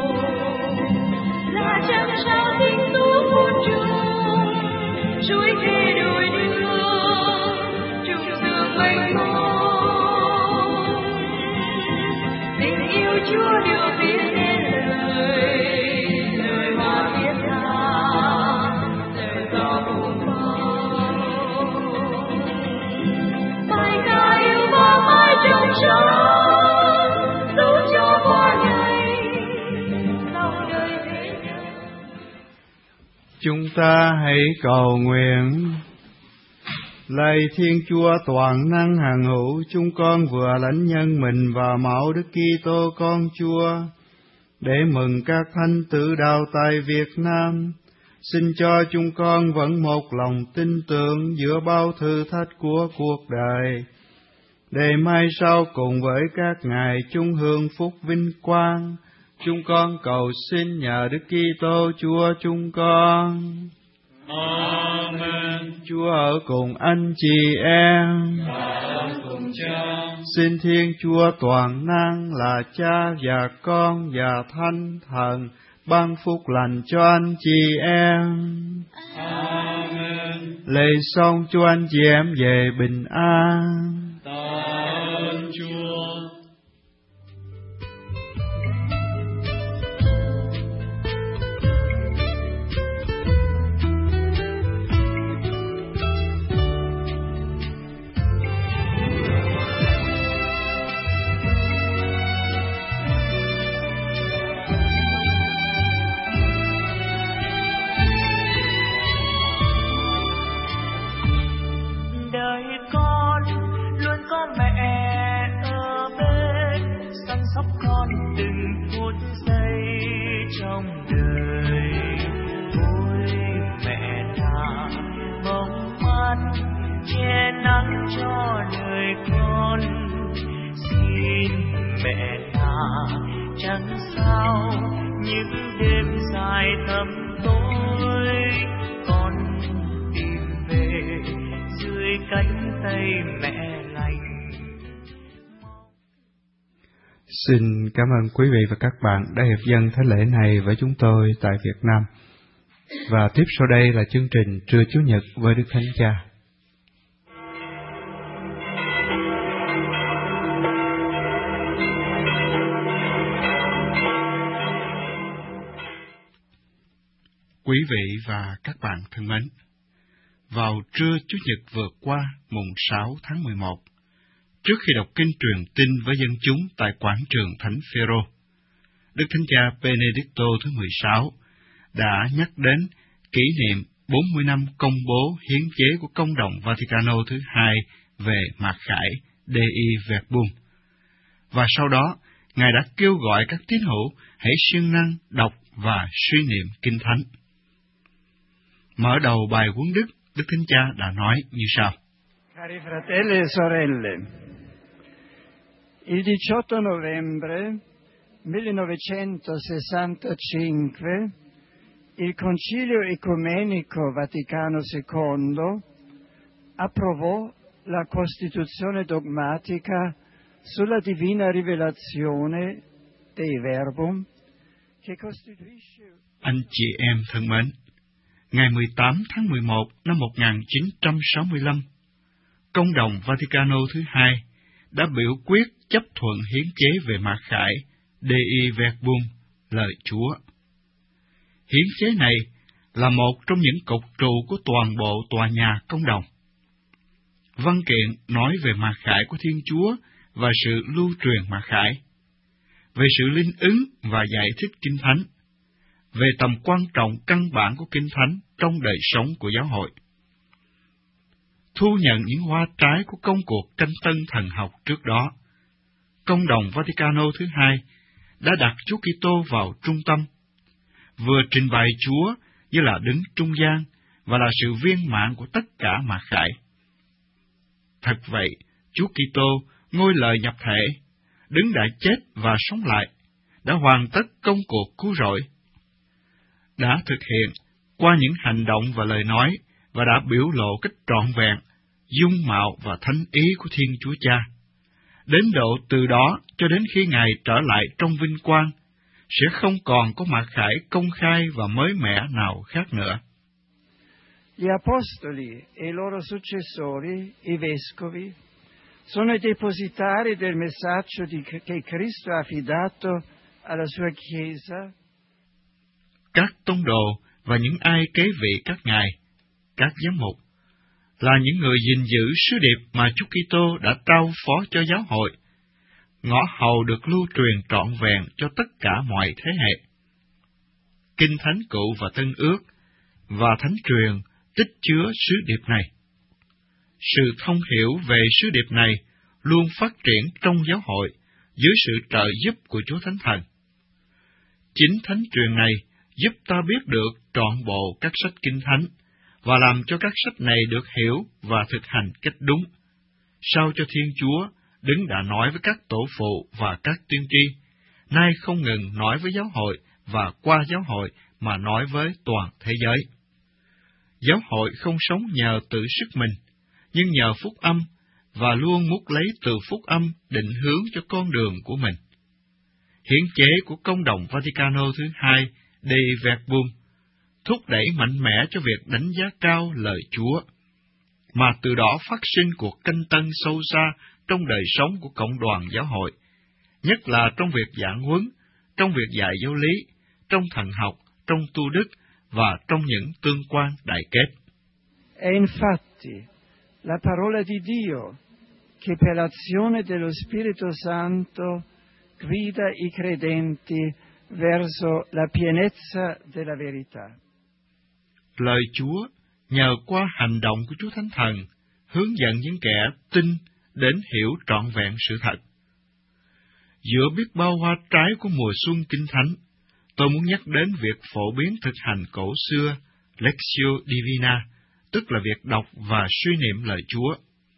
là trăng sao tinh tú hôn chung, chuối kề đôi đưa, trùng dương mênh mông. Chúa điều biết nên lời, lời hoa thiết tha, lời gió buông khôn, bài ca yêu và mãi trong sáng, dấu cho qua ngày, lòng đời thế nhân. Chúng ta hãy cầu nguyện. Lạy Thiên Chúa toàn năng hằng hữu, chúng con vừa lãnh nhân mình và mẫu Đức Kitô con Chúa để mừng các thánh tử đạo tại Việt Nam. Xin cho chúng con vẫn một lòng tin tưởng giữa bao thử thách của cuộc đời, để mai sau cùng với các ngài chung hưởng phúc vinh quang. Chúng con cầu xin nhờ Đức Kitô Chúa chúng con. Amen. Chúa ở cùng anh chị em và ở cùng Cha. Xin Thiên Chúa toàn năng là Cha và Con và Thánh Thần ban phúc lành cho anh chị em. Amen. Lạy xong cho anh chị em về bình an. Tạ ơn Chúa. Xin cảm ơn quý vị và các bạn đã hiệp dâng thánh lễ này với chúng tôi tại Việt Nam. Và tiếp sau đây là chương trình Trưa Chủ nhật với Đức Thánh Cha. Quý vị và các bạn thân mến, vào trưa Chủ nhật vừa qua, mùng 6 tháng 11, trước khi đọc kinh truyền tin với dân chúng tại quảng trường Thánh Phêrô, Đức Thánh Cha Benedicto thứ 16 đã nhắc đến kỷ niệm 40 năm công bố hiến chế của Công đồng Vaticano thứ 2 về mặc khải Dei Verbum. Và sau đó, Ngài đã kêu gọi các tín hữu hãy siêng năng đọc và suy niệm Kinh Thánh. Mở đầu bài huấn đức, Đức Thánh Cha đã nói như sau. Cari fratelli e sorelle, il 18 novembre 1965 il Concilio Ecumenico Vaticano II approvò la Costituzione dogmatica sulla divina rivelazione dei Verbum, Anh chị em thân mến, ngày 18 tháng 11 năm 1965, Công đồng Vaticano thứ hai đã biểu quyết chấp thuận hiến chế về mặc khải Dei Verbum, lời Chúa. Hiến chế này là một trong những cột trụ của toàn bộ tòa nhà công đồng. Văn kiện nói về mặc khải của Thiên Chúa và sự lưu truyền mặc khải, về sự linh ứng và giải thích Kinh Thánh, về tầm quan trọng căn bản của Kinh Thánh trong đời sống của giáo hội. Thu nhận những hoa trái của công cuộc tranh tân thần học trước đó, Công đồng Vaticano thứ hai đã đặt Chúa Kitô vào trung tâm, vừa trình bày Chúa như là đứng trung gian và là sự viên mãn của tất cả mặc khải. Thật vậy, Chúa Kitô, ngôi lời nhập thể, đứng đã chết và sống lại, đã hoàn tất công cuộc cứu rỗi, đã thực hiện qua những hành động và lời nói và đã biểu lộ cách trọn vẹn dung mạo và thánh ý của Thiên Chúa Cha, đến độ từ đó cho đến khi Ngài trở lại trong vinh quang, sẽ không còn có mặc khải công khai và mới mẻ nào khác nữa. Gli apostoli e i loro successori, i vescovi, sono i depositari del messaggio che Cristo ha affidato alla sua Chiesa. Các tông đồ và những ai kế vị các ngài, các giám mục, là những người gìn giữ sứ điệp mà Chúa Kitô đã trao phó cho giáo hội, ngõ hầu được lưu truyền trọn vẹn cho tất cả mọi thế hệ. Kinh Thánh Cũ và Tân Ước và Thánh Truyền tích chứa sứ điệp này. Sự thông hiểu về sứ điệp này luôn phát triển trong giáo hội dưới sự trợ giúp của Chúa Thánh Thần. Chính Thánh Truyền này giúp ta biết được trọn bộ các sách Kinh Thánh và làm cho các sách này được hiểu và thực hành cách đúng, sao cho Thiên Chúa đứng đã nói với các tổ phụ và các tiên tri, nay không ngừng nói với giáo hội và qua giáo hội mà nói với toàn thế giới. Giáo hội không sống nhờ tự sức mình, nhưng nhờ phúc âm, và luôn múc lấy từ phúc âm định hướng cho con đường của mình. Hiến chế của Công đồng Vaticano thứ hai, Dei Verbum, thúc đẩy mạnh mẽ cho việc đánh giá cao lời Chúa, mà từ đó phát sinh cuộc tranh tân sâu xa trong đời sống của cộng đoàn giáo hội, nhất là trong việc giảng huấn, trong việc dạy giáo lý, trong thần học, trong tu đức và trong những tương quan đại kết. È infatti la parola di Dio che per l'azione dello Spirito Santo guida i credenti verso la pienezza della verità. Lời Chúa nhờ qua hành động của Chúa Thánh Thần hướng dẫn những kẻ tin đến hiểu trọn vẹn sự thật. Giữa biết bao hoa trái của mùa xuân Kinh Thánh, tôi muốn nhắc đến việc phổ biến thực hành cổ xưa Lectio Divina, tức là việc đọc và suy niệm lời Chúa.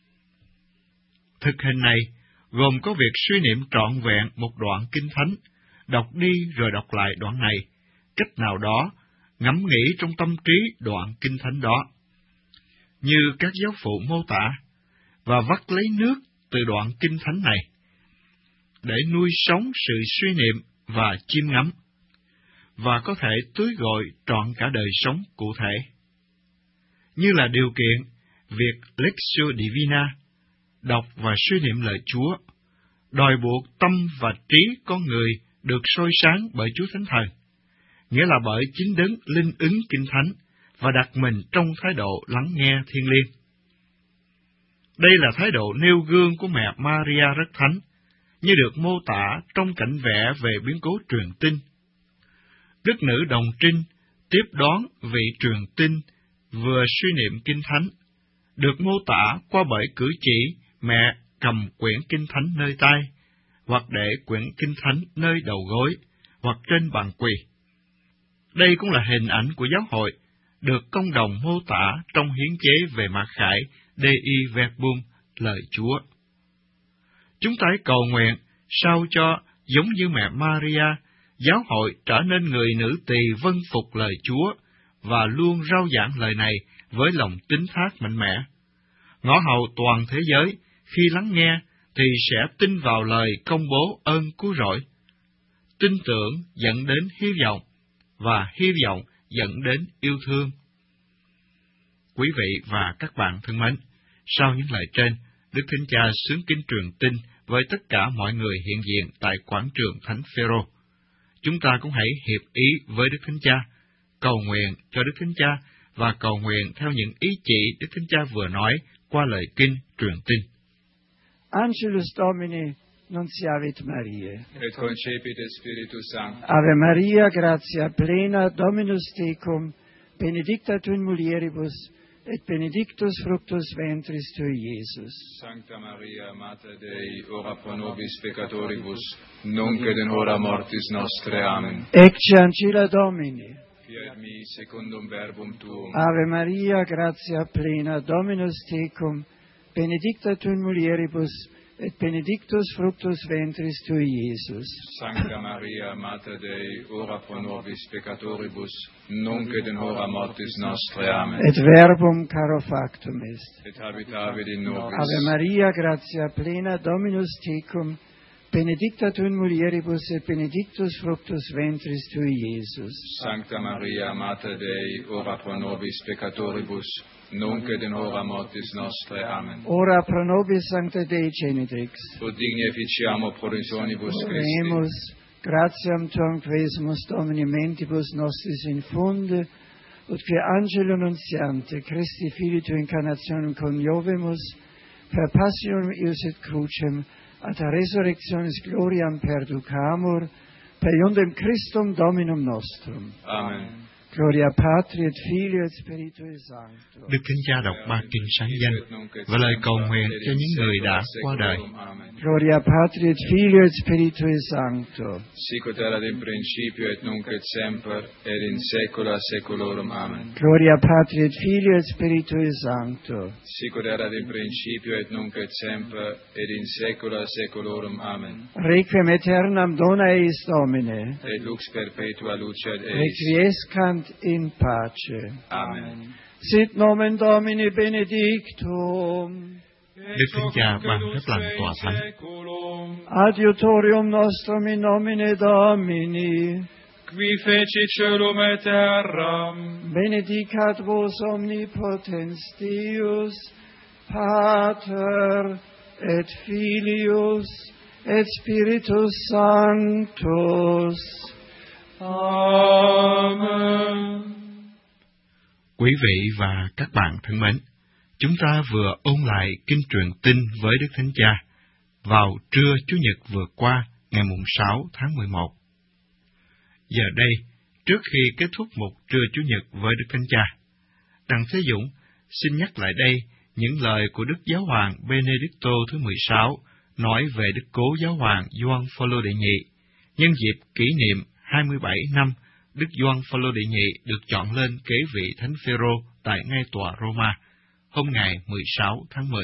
Thực hành này gồm có việc suy niệm trọn vẹn một đoạn Kinh Thánh, đọc đi rồi đọc lại đoạn này, cách nào đó, ngẫm nghĩ trong tâm trí đoạn Kinh Thánh đó, như các giáo phụ mô tả, và vắt lấy nước từ đoạn Kinh Thánh này, để nuôi sống sự suy niệm và chiêm ngắm, và có thể tưới gọi trọn cả đời sống cụ thể. Như là điều kiện, việc Lectio Divina, đọc và suy niệm lời Chúa, đòi buộc tâm và trí con người được soi sáng bởi Chúa Thánh Thần, nghĩa là bởi chính đấng linh ứng Kinh Thánh, và đặt mình trong thái độ lắng nghe thiêng liêng. Đây là thái độ nêu gương của mẹ Maria rất thánh, như được mô tả trong cảnh vẽ về biến cố truyền tin. Đức nữ đồng trinh tiếp đón vị truyền tin vừa suy niệm Kinh Thánh, được mô tả qua bởi cử chỉ mẹ cầm quyển Kinh Thánh nơi tay, hoặc để quyển Kinh Thánh nơi đầu gối, hoặc trên bàn quỳ. Đây cũng là hình ảnh của giáo hội, được Công đồng mô tả trong hiến chế về mặc khải Dei Verbum, lời Chúa. Chúng ta hãy cầu nguyện sao cho, giống như mẹ Maria, giáo hội trở nên người nữ tỳ vâng phục lời Chúa và luôn rao giảng lời này với lòng tín thác mạnh mẽ. Ngõ hầu toàn thế giới khi lắng nghe thì sẽ tin vào lời công bố ơn cứu rỗi, tin tưởng dẫn đến hy vọng, và hy vọng dẫn đến yêu thương. Quý vị và các bạn thân mến, sau những lời trên, Đức Thánh Cha xướng kính truyền tin với tất cả mọi người hiện diện tại quảng trường Thánh Phêrô. Chúng ta cũng hãy hiệp ý với Đức Thánh Cha, cầu nguyện cho Đức Thánh Cha và cầu nguyện theo những ý chỉ Đức Thánh Cha vừa nói qua lời kinh truyền tin. Angelus Domini, nunciavit Mariae. Et concepit Spiritus Sancti. Ave Maria, gratia plena, Dominus tecum, benedicta tu in mulieribus, et benedictus fructus ventris tui, Iesus. Sancta Maria, Mater Dei, ora pro nobis peccatoribus, nunc et in hora mortis nostre. Amen. Ecce ancilla Domini. Fiat mi secundum verbum tuum. Ave Maria, gratia plena, Dominus tecum, benedicta tu in mulieribus, et benedictus fructus ventris tui, Iesus. Sancta Maria, Mater Dei, ora pro nobis peccatoribus, nunc et in hora mortis nostre. Amen. Et verbum caro factum est. Et habitavit in nobis. Ave Maria, gratia plena, Dominus tecum, benedicta tu in mulieribus, et benedictus fructus ventris tui, Iesus. Sancta Maria, Mater Dei, ora pro nobis peccatoribus, nunc et in hora mortis nostre. Amen. Ora pro nobis Sancta Dei Genitrix. Ut digni efficiamo promissionibus Christi. Oremus, gratiam tuam quesumus Domini mentibus nostris infunde, ut qui angelo nuntiante, Christi Filii tu incarnationem coniovemus, per passionum ius et crucem, ad resurrectionis gloriam perducamur, per iundem Christum Dominum nostrum. Amen. Gloria Patri et Filii et Spiritui Sancto. Đức Thánh Cha đọc ba kinh sáng danh và lời cầu nguyện cho những người đã qua đời. Gloria Patri et Filii et Spiritui Sancto. Sic ut erat in principio et nunc et semper et in saecula saeculorum. Amen. Gloria Patri et Filii et Spiritui Sancto. Sic ut erat in principio et nunc et semper et in saecula saeculorum. Amen. Requiem aeternam dona eis Domine. Et lux perpetua lucet eis. Requiescant in pace. Amen. Sit nomen Domini benedictum. Đức Thánh Cha ban phép lành tòa thánh. Adiutorium nostrum in nomine Domini. Qui feci celum et terram. Benedicat vos omnipotens Deus, Pater et Filius et Spiritus Sanctus. Amen. Quý vị và các bạn thân mến, chúng ta vừa ôn lại kinh truyền tin với Đức Thánh Cha vào trưa Chủ nhật vừa qua, ngày mùng 6 tháng 11. Giờ đây, trước khi kết thúc một trưa Chủ nhật với Đức Thánh Cha, Đặng Thế Dũng xin nhắc lại đây những lời của Đức Giáo hoàng Benedicto thứ 16 nói về Đức Cố Giáo hoàng Gioan Phaolô đệ nhị, nhân dịp kỷ niệm 27 năm Đức Gioan Phaolô đệ nhị được chọn lên kế vị Thánh Phêrô tại ngai tòa Roma hôm ngày 16 tháng 10.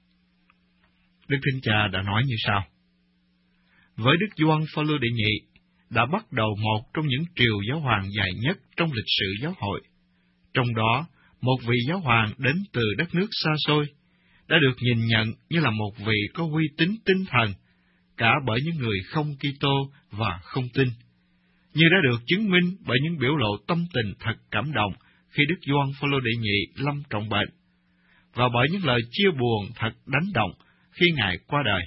Đức Thánh Cha đã nói như sau: với Đức Gioan Phaolô đệ nhị đã bắt đầu một trong những triều giáo hoàng dài nhất trong lịch sử giáo hội. Trong đó, một vị giáo hoàng đến từ đất nước xa xôi đã được nhìn nhận như là một vị có uy tín tinh thần, cả bởi những người không Kitô và không tin, như đã được chứng minh bởi những biểu lộ tâm tình thật cảm động khi Đức Gioan Phaolô đệ nhị lâm trọng bệnh, và bởi những lời chia buồn thật đánh động khi Ngài qua đời.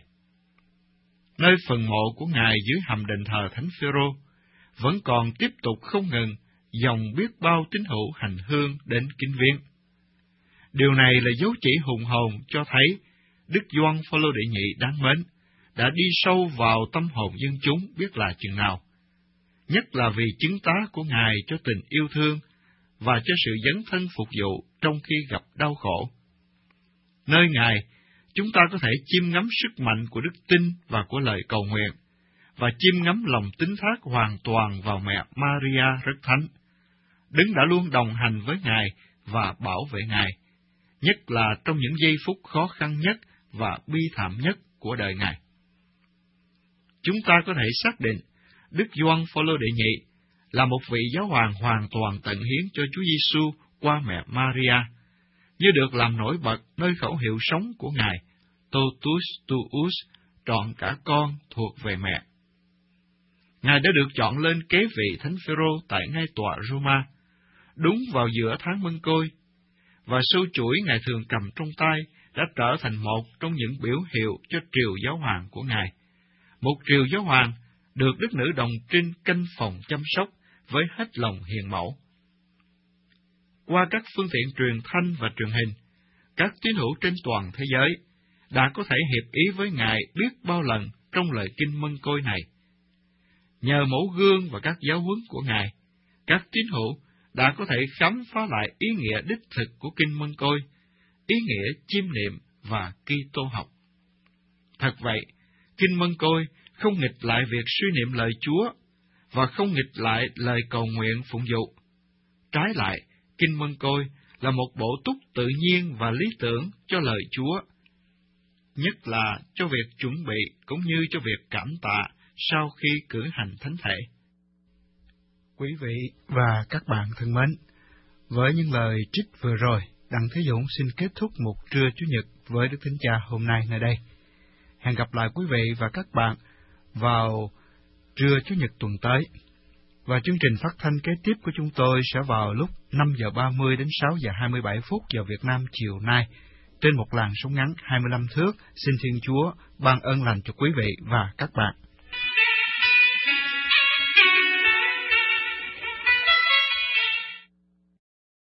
Nơi phần mộ của Ngài dưới hầm đền thờ Thánh Phêrô vẫn còn tiếp tục không ngừng dòng biết bao tín hữu hành hương đến kính viếng. Điều này là dấu chỉ hùng hồn cho thấy Đức Gioan Phaolô đệ nhị đáng mến đã đi sâu vào tâm hồn dân chúng biết là chừng nào, nhất là vì chứng tá của Ngài cho tình yêu thương và cho sự dấn thân phục vụ trong khi gặp đau khổ. Nơi Ngài, chúng ta có thể chiêm ngắm sức mạnh của đức tin và của lời cầu nguyện, và chiêm ngắm lòng tín thác hoàn toàn vào mẹ Maria rất thánh, đấng đã luôn đồng hành với Ngài và bảo vệ Ngài, nhất là trong những giây phút khó khăn nhất và bi thảm nhất của đời Ngài. Chúng ta có thể xác định Đức Gioan Phaolô đệ nhị là một vị giáo hoàng hoàn toàn tận hiến cho Chúa Giêsu qua mẹ Maria, như được làm nổi bật nơi khẩu hiệu sống của Ngài, Totus Tuus, trọn cả con thuộc về mẹ. Ngài đã được chọn lên kế vị Thánh Phêrô tại ngai tòa Roma, đúng vào giữa tháng Mân Côi, và sâu chuỗi Ngài thường cầm trong tay đã trở thành một trong những biểu hiệu cho triều giáo hoàng của Ngài. Một triều giáo hoàng được đức nữ đồng trinh canh phòng chăm sóc với hết lòng hiền mẫu. Qua các phương tiện truyền thanh và truyền hình, các tín hữu trên toàn thế giới đã có thể hiệp ý với Ngài biết bao lần trong lời kinh Mân Côi này. Nhờ mẫu gương và các giáo huấn của Ngài, các tín hữu đã có thể khám phá lại ý nghĩa đích thực của kinh Mân Côi, ý nghĩa chiêm niệm và Kitô học. Thật vậy, kinh Mân Côi không nghịch lại việc suy niệm lời Chúa và không nghịch lại lời cầu nguyện phụng dụ. Trái lại, kinh Mân Côi là một bổ túc tự nhiên và lý tưởng cho lời Chúa, nhất là cho việc chuẩn bị cũng như cho việc cảm tạ sau khi cử hành thánh thể. Quý vị và các bạn thân mến, với những lời trích vừa rồi, Đặng Thế Dũng xin kết thúc một trưa Chủ nhật với Đức Thánh Cha hôm nay nơi đây. Hẹn gặp lại quý vị và các bạn vào trưa Chủ nhật tuần tới. Và chương trình phát thanh kế tiếp của chúng tôi sẽ vào lúc 5 giờ 30 đến 6 giờ 27 phút giờ Việt Nam chiều nay, trên một làn sóng ngắn 25 thước. Xin Thiên Chúa ban ơn lành cho quý vị và các bạn.